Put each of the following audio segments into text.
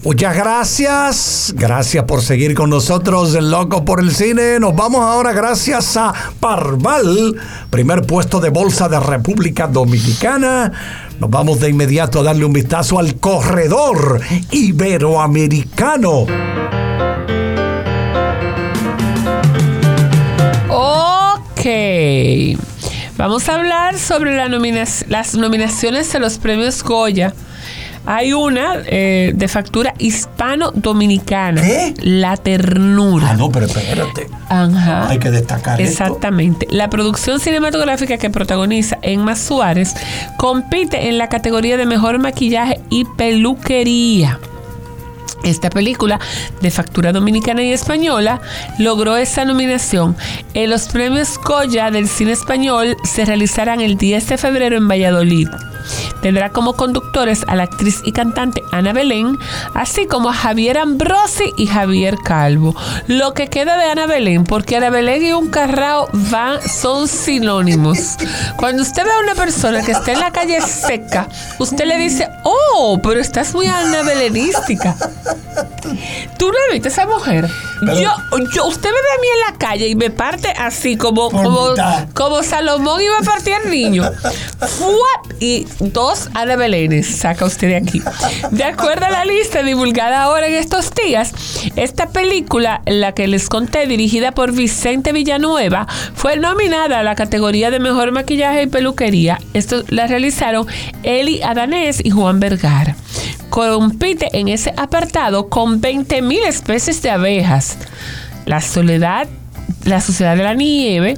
Muchas gracias por seguir con nosotros en Loco por el Cine. Nos vamos ahora gracias a Parval, primer puesto de bolsa de República Dominicana. Nos vamos de inmediato a darle un vistazo al corredor iberoamericano. Ok, vamos a hablar sobre las nominaciones a los premios Goya. Hay una de factura hispano-dominicana. ¿Qué? La Ternura. Ah, no, pero espérate. Ajá. Hay que destacar exactamente. La producción cinematográfica que protagoniza Emma Suárez compite en la categoría de mejor maquillaje y peluquería. Esta película, de factura dominicana y española, logró esa nominación. En los premios Goya del cine español se realizarán el 10 de febrero en Valladolid. Tendrá como conductores a la actriz y cantante Ana Belén, así como a Javier Ambrosi y Javier Calvo. Lo que queda de Ana Belén, porque Ana Belén y un carrao son sinónimos. Cuando usted ve a una persona que está en la calle seca, usted le dice, oh, pero estás muy Ana Belenística. ¿Tú no viste a esa mujer? Usted me ve a mí en la calle y me parte así como Salomón iba a partir al niño. ¡Fuap! Y 2 Ana Belénes saca usted de aquí. De acuerdo a la lista divulgada ahora en estos días, esta película, la que les conté, dirigida por Vicente Villanueva, fue nominada a la categoría de mejor maquillaje y peluquería. Esto la realizaron Eli Adanés y Juan Vergara. Compite en ese apartado con 20,000 especies de abejas. La Sociedad de la Nieve,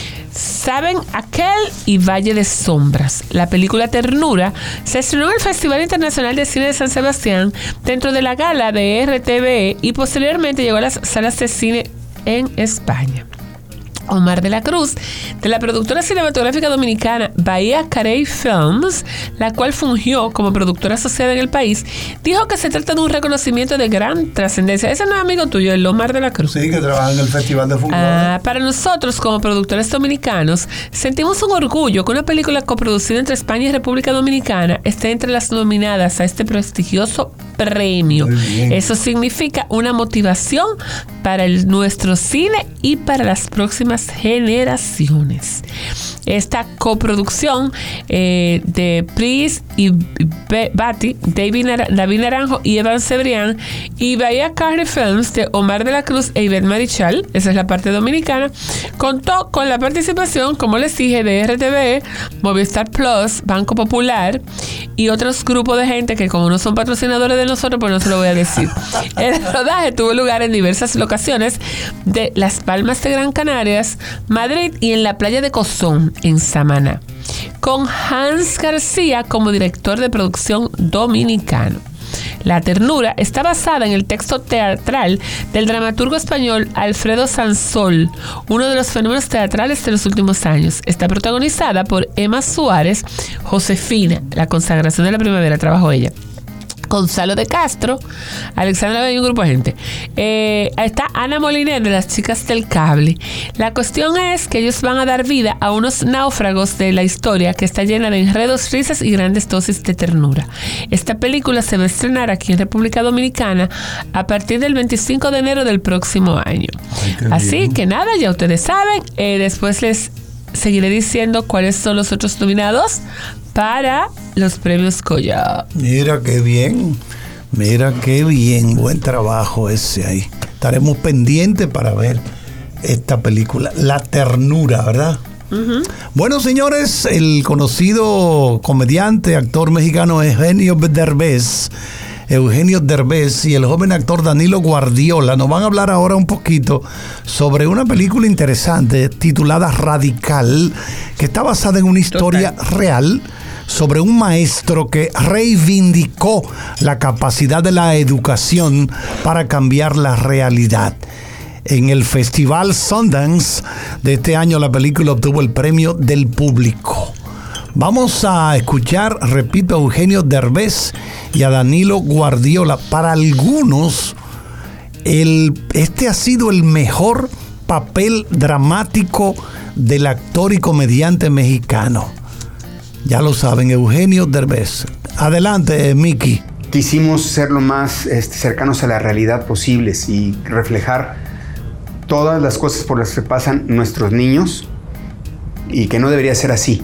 Saben Aquel y Valle de Sombras. La película Ternura se estrenó en el Festival Internacional de Cine de San Sebastián dentro de la gala de RTVE y posteriormente llegó a las salas de cine en España. Omar de la Cruz, de la productora cinematográfica dominicana Bahía Carey Films, la cual fungió como productora asociada en el país, dijo que se trata de un reconocimiento de gran trascendencia. Ese no es amigo tuyo, el Omar de la Cruz. Sí, que trabaja en el Festival de Fútbol. Para nosotros, como productores dominicanos, sentimos un orgullo que una película coproducida entre España y República Dominicana esté entre las nominadas a este prestigioso premio. Eso significa una motivación para nuestro cine y para las próximas generaciones. Esta coproducción de Pris y Bati, David Naranjo y Evan Cebrián, y Bahía Carey Films de Omar de la Cruz e Ivette Marichal, esa es la parte dominicana, contó con la participación, como les dije, de RTVE, Movistar Plus, Banco Popular y otros grupos de gente que, como no son patrocinadores de nosotros, pues no se lo voy a decir. El rodaje tuvo lugar en diversas locaciones de Las Palmas de Gran Canarias, Madrid y en la playa de Cozón, en Samaná, con Hans García como director de producción dominicano. La Ternura está basada en el texto teatral del dramaturgo español Alfredo Sansol, uno de los fenómenos teatrales de los últimos años. Está protagonizada por Emma Suárez, Josefina, la consagración de la primavera, trabajó ella, Gonzalo de Castro, Alexandra Bell y un grupo de gente. Está Ana Moliner de Las Chicas del Cable. La cuestión es que ellos van a dar vida a unos náufragos de la historia que está llena de enredos, risas y grandes dosis de ternura. Esta película se va a estrenar aquí en República Dominicana a partir del 25 de enero del próximo año. Así que nada, ya ustedes saben. Después les seguiré diciendo cuáles son los otros nominados para los premios Goya. Mira qué bien, buen trabajo ese ahí. Estaremos pendientes para ver esta película, La Ternura, ¿verdad? Uh-huh. Bueno, señores, el conocido comediante, actor mexicano Eugenio Derbez y el joven actor Danilo Guardiola nos van a hablar ahora un poquito sobre una película interesante titulada Radical, que está basada en una historia real sobre un maestro que reivindicó la capacidad de la educación para cambiar la realidad. En el Festival Sundance de este año, la película obtuvo el premio del público. Vamos a escuchar, repito, a Eugenio Derbez y a Danilo Guardiola. Para algunos, este ha sido el mejor papel dramático del actor y comediante mexicano. Ya lo saben, Eugenio Derbez. Adelante, Miki. quisimos ser lo más cercanos a la realidad posibles y reflejar todas las cosas por las que pasan nuestros niños y que no debería ser así.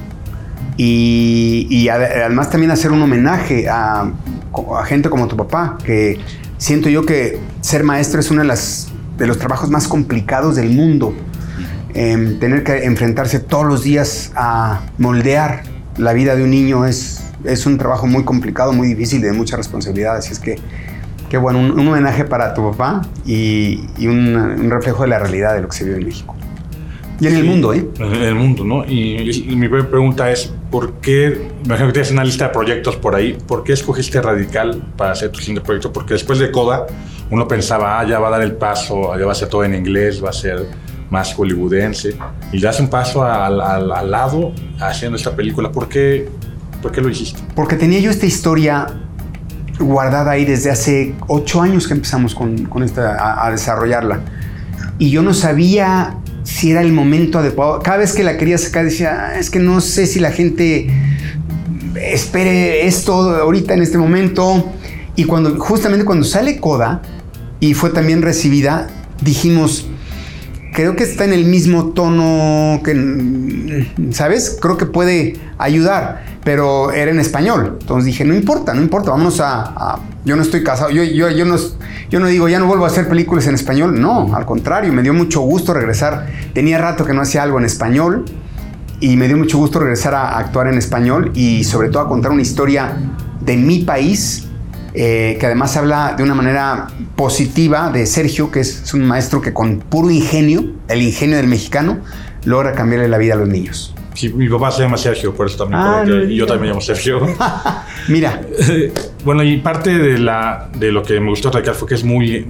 Y además también hacer un homenaje a gente como tu papá, que siento yo que ser maestro es uno de los trabajos más complicados del mundo. Tener que enfrentarse todos los días a moldear la vida de un niño es un trabajo muy complicado, muy difícil y de mucha responsabilidad. Así es que bueno, un homenaje para tu papá y un reflejo de la realidad de lo que se vive en México. Y en el mundo, ¿eh? En el mundo, ¿no? Y mi primera pregunta es, ¿por qué, imagino que tienes una lista de proyectos por ahí, ¿por qué escogiste Radical para hacer tu siguiente proyecto? Porque después de Coda, uno pensaba, ya va a dar el paso, ya va a ser todo en inglés, va a ser más hollywoodense, y das un paso al lado haciendo esta película. ¿Por qué lo hiciste? Porque tenía yo esta historia guardada ahí desde hace 8 años que empezamos con esta, a desarrollarla. Y yo no sabía si era el momento adecuado. Cada vez que la quería sacar decía, es que no sé si la gente espere esto ahorita en este momento. Y justamente cuando sale Coda y fue también recibida, dijimos, creo que está en el mismo tono que, ¿sabes? Creo que puede ayudar, pero era en español. Entonces dije, no importa, vámonos yo no estoy casado, yo no digo, ya no vuelvo a hacer películas en español. No, al contrario, me dio mucho gusto regresar. Tenía rato que no hacía algo en español y me dio mucho gusto regresar a actuar en español y sobre todo a contar una historia de mi país, que además habla de una manera positiva de Sergio, que es un maestro que con puro ingenio, el ingenio del mexicano, logra cambiarle la vida a los niños. Sí, mi papá se llama Sergio, por eso también, y yo también me llamo Sergio. Mira. Bueno, y parte de lo que me gustó Radical fue que es muy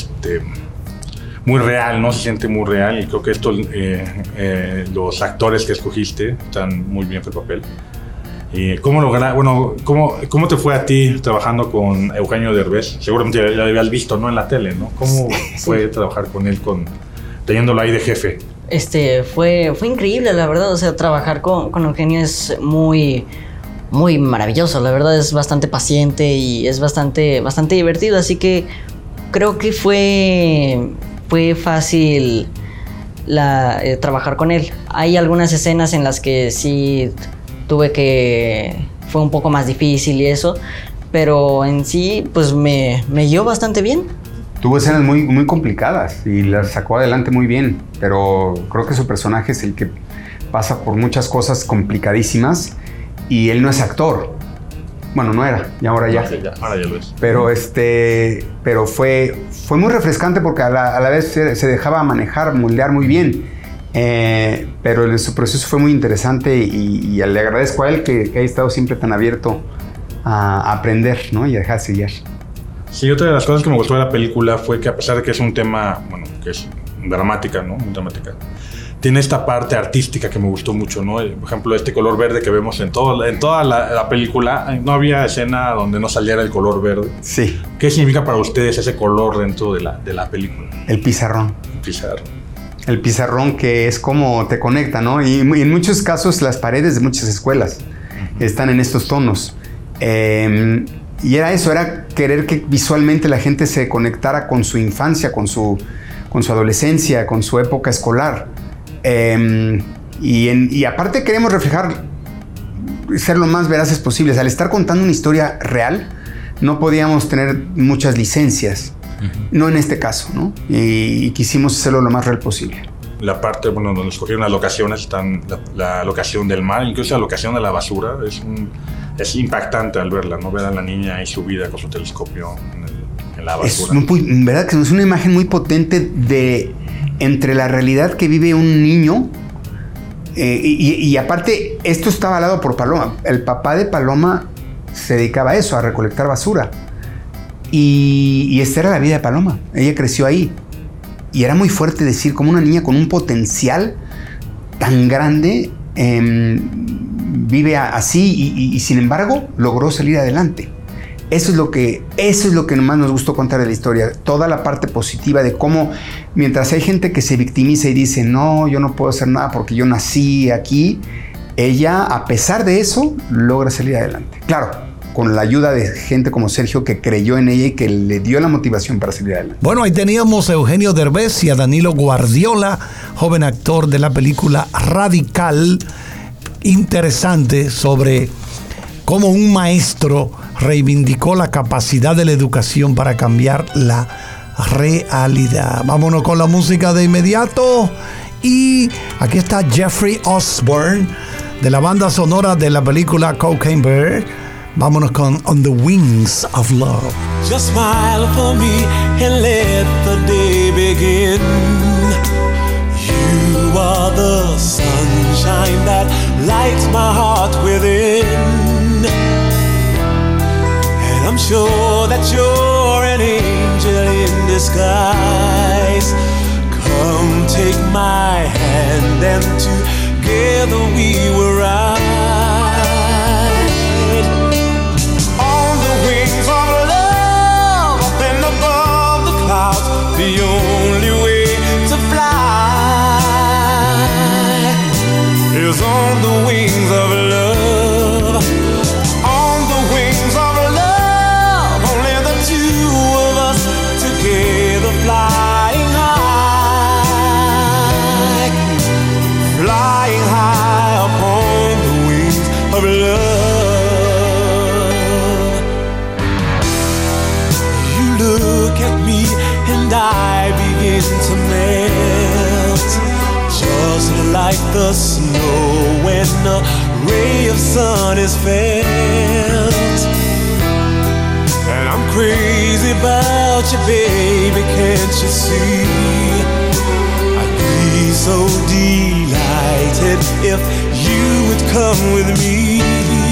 real, ¿no? Se siente muy real, y creo que los actores que escogiste están muy bien para el papel. ¿Cómo te fue a ti trabajando con Eugenio Derbez? Seguramente ya lo habías visto, ¿no? En la tele, ¿no? ¿Cómo fue trabajar con él, teniéndolo ahí de jefe? Fue increíble, la verdad. O sea, trabajar con Eugenio es muy, muy maravilloso. La verdad es bastante paciente y es bastante divertido. Así que creo que fue fácil trabajar con él. Hay algunas escenas en las que sí fue un poco más difícil y eso, pero en sí pues me dio bastante bien. Tuvo escenas muy, muy complicadas y las sacó adelante muy bien, pero creo que su personaje es el que pasa por muchas cosas complicadísimas y él no es actor. Bueno, no era, y ahora ya. Sí, ahora ya lo es. Pero fue muy refrescante porque a la vez se dejaba manejar, moldear muy bien. Pero su proceso fue muy interesante y le agradezco a él que haya estado siempre tan abierto a aprender, ¿no? Y a dejarse guiar. Sí, otra de las cosas que me gustó de la película fue que a pesar de que es un tema, que es dramática, ¿no? Muy dramática, tiene esta parte artística que me gustó mucho, ¿no? Por ejemplo, este color verde que vemos en toda la película, no había escena donde no saliera el color verde. Sí. ¿Qué significa para ustedes ese color dentro de la película? El pizarrón. El pizarrón, que es como te conecta, ¿no? Y en muchos casos las paredes de muchas escuelas están en estos tonos. Y era eso, era querer que visualmente la gente se conectara con su infancia, con su adolescencia, con su época escolar. Y aparte queremos reflejar, ser lo más veraces posibles. Al estar contando una historia real, no podíamos tener muchas licencias. No en este caso, ¿no? Y quisimos hacerlo lo más real posible. La parte, donde escogieron las locaciones, están la locación del mar, incluso la locación de la basura, es impactante al verla, ¿no? Ver a la niña ahí subida con su telescopio en la basura. En verdad que es una imagen muy potente entre la realidad que vive un niño y aparte, esto está avalado por Paloma. El papá de Paloma se dedicaba a eso, a recolectar basura. Y esta era la vida de Paloma. Ella creció ahí. Y era muy fuerte decir cómo una niña con un potencial tan grande vive así y sin embargo logró salir adelante. Eso es lo que más nos gustó contar de la historia. Toda la parte positiva de cómo, mientras hay gente que se victimiza y dice, no, yo no puedo hacer nada porque yo nací aquí, ella, a pesar de eso, logra salir adelante. Claro, con la ayuda de gente como Sergio que creyó en ella y que le dio la motivación para seguir adelante. Bueno, ahí teníamos a Eugenio Derbez y a Danilo Guardiola, joven actor de la película Radical, interesante sobre cómo un maestro reivindicó la capacidad de la educación para cambiar la realidad. Vámonos con la música de inmediato. Y aquí está Jeffrey Osborne de la banda sonora de la película Cocaine Bear. Vámonos con On the Wings of Love. Just smile for me and let the day begin. You are the sunshine that lights my heart within. And I'm sure that you're an angel in disguise. Come take my hand and together we will ride on the wings of love, up and above the clouds. The only way to fly is on the wings of love. On the wings of love, only the two of us together flying high, flying high upon the wings of love. You look at me and I begin to melt, just like the snow when a ray of sun is felt. And I'm crazy about you, baby, can't you see? I'd be so delighted if you would come with me.